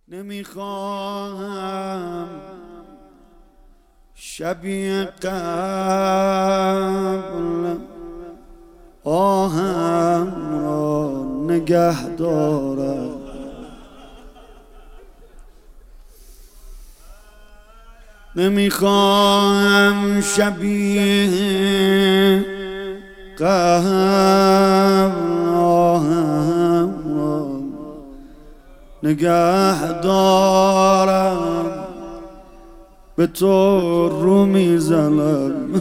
نمیخواهم شبیه قبل آهم را نگه دارم. نمیخواهم شبیه قبل آهم را نگه دارم. به تو رو میزنم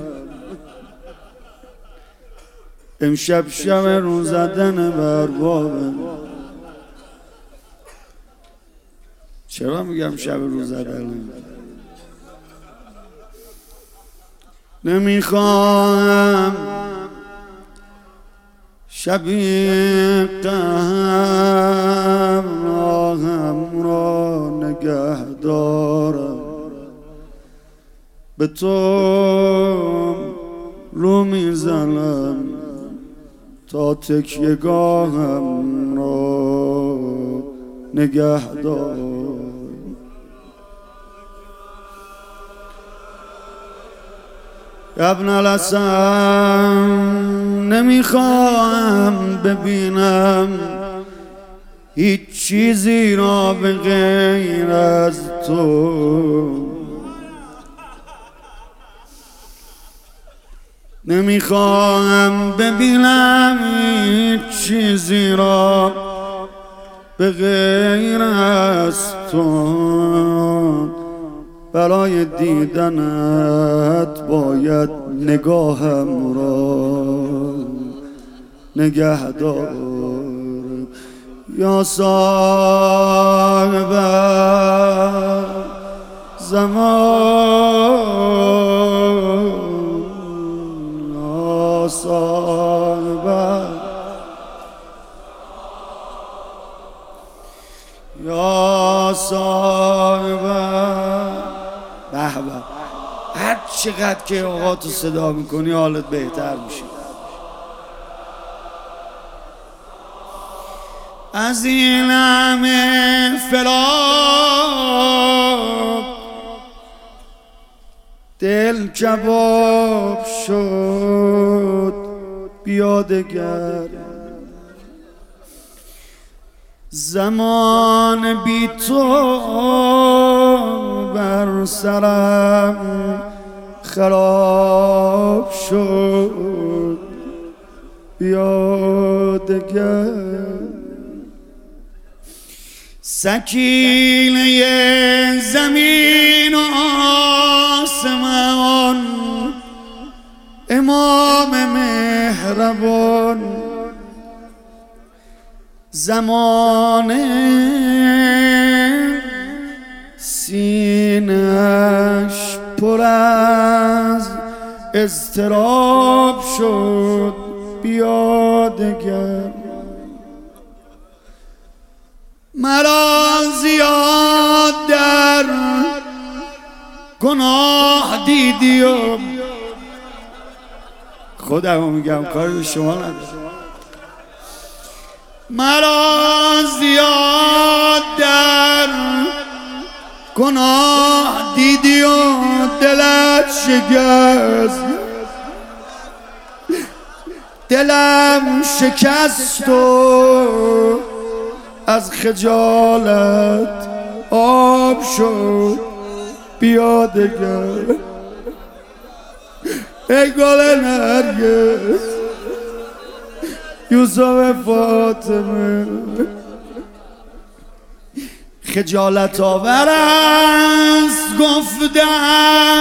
امشب شب رو زدن بر بابم. چرا میگم شب رو زدن؟ نمیخواهم شبیه قبل آهم را نگه دارم. به تو رو میزنم تا تکیه‌گاهم را نگه دارم. ابن الحسن نمیخواهم ببینم هیچ چیزی را به غیر از تو. نمیخواهم ببینم هیچ چیزی را به غیر از تو. برای دیدنت باید نگاهم را نگه دارم. یا صاحب زمان، یا صاحب، یا صاحب. به به، هر چقدر که اوقاتو صدا میکنی حالت بهتر میشه. از این همه فراق دل کباب شد، بیا دگر زمان بی تو بر سرم خراب شد، بیا دگر سکینه زمین و آسمان، امام مهربان. زمانه سینه‌اش پر از اضطراب شد، بیا دگر مرا زیاد در گناه دیدی و خودمو میگم کاری به شما ندارم. مرا زیاد در گناه دیدی و دلت شکست، دلم شکست و از خجالت آب شد، بیا دگر ای گل نرگس یوسف فاطمه. خجالت آور است گفتم.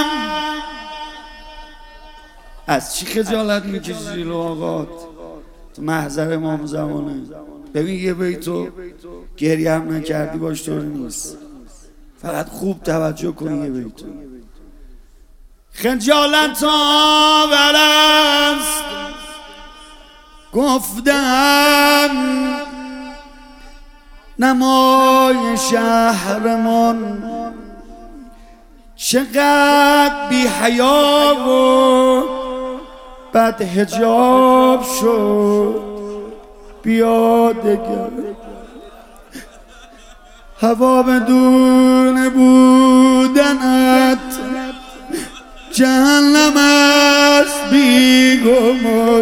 از چی خجالت میکشی لواقات؟ تو محضر امام زمانه. ببین یه بیتو گریه هم نکردی باش طوری نیست، فقط خوب توجه کنی یه بیتو. خجالت آور است گفتم نمای شهرمان چقدر بی حیا و بد حجاب شد، بیا دگر هوا بدون بودنت جهنم است بی گمان،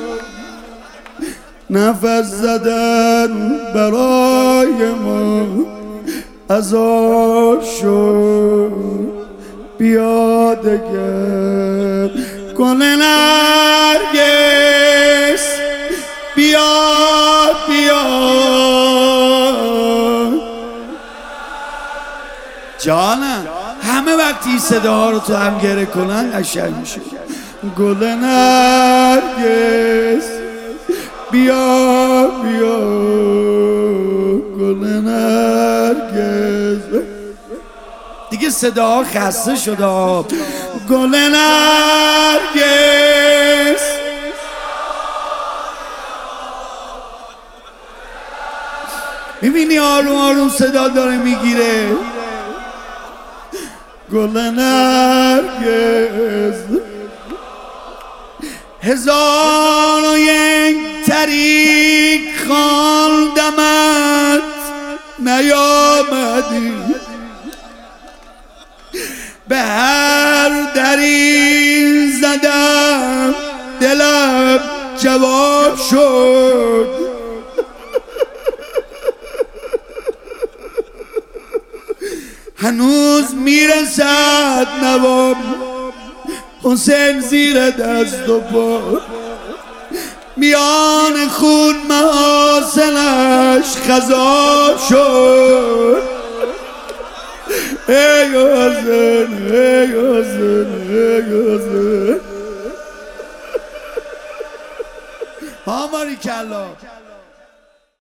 نفس زدن برای ما عذاب شد. بیا دگر گل نرگس، بیا بیا جانم. همه وقتی صداها رو تو هم گره کنن قشنگ میشه. گل نرگس بیا بیا، گل نرگس. دیگه صداها خسته شده. گل نرگس میبینی آروم آروم صدا داره میگیره. گل نرگس هزار و یک طریق خواندمت نیامدی، به هر دری زدم دلم جواب شد. هنوز میرسد نوام حسین زیر دست و پا، میان خون محاسنش خضاب شد. ای حسین ای حسین ای حسین. ها باریکلا.